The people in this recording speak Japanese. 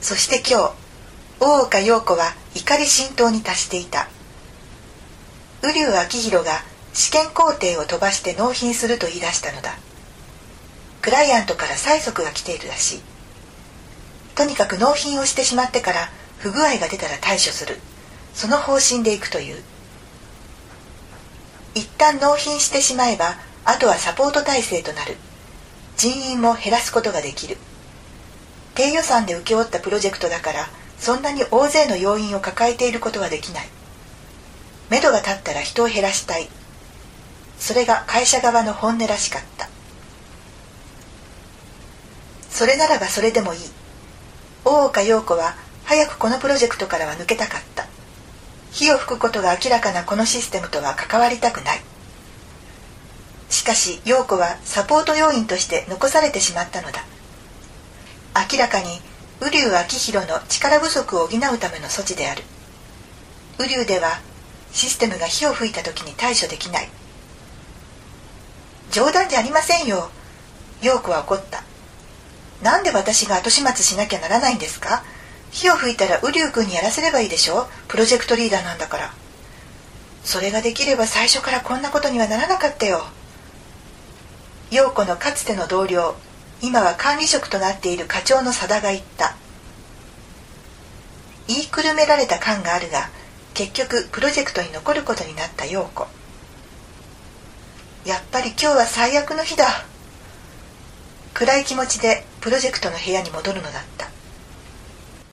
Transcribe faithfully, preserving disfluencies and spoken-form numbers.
そして今日、大岡陽子は怒り心頭に達していた。瓜生明弘が試験工程を飛ばして納品すると言い出したのだ。クライアントから催促が来ているらしい。とにかく納品をしてしまってから不具合が出たら対処する、その方針でいくという。一旦納品してしまえばあとはサポート体制となる。人員も減らすことができる。低予算で請け負ったプロジェクトだからそんなに大勢の要員を抱えていることはできない。目処が立ったら人を減らしたい。それが会社側の本音らしかった。それならばそれでもいい。大岡陽子は早くこのプロジェクトからは抜けたかった。火を吹くことが明らかなこのシステムとは関わりたくない。しかし陽子はサポート要員として残されてしまったのだ。明らかに瓜生明弘の力不足を補うための措置である。瓜生ではシステムが火を吹いた時に対処できない。冗談じゃありませんよ。陽子は怒った。なんで私が後始末しなきゃならないんですか。火を吹いたら瓜生君にやらせればいいでしょ。プロジェクトリーダーなんだから。それができれば最初からこんなことにはならなかったよ。陽子のかつての同僚、今は管理職となっている課長の佐田が言った。言いくるめられた感があるが、結局プロジェクトに残ることになった陽子。やっぱり今日は最悪の日だ。暗い気持ちでプロジェクトの部屋に戻るのだった。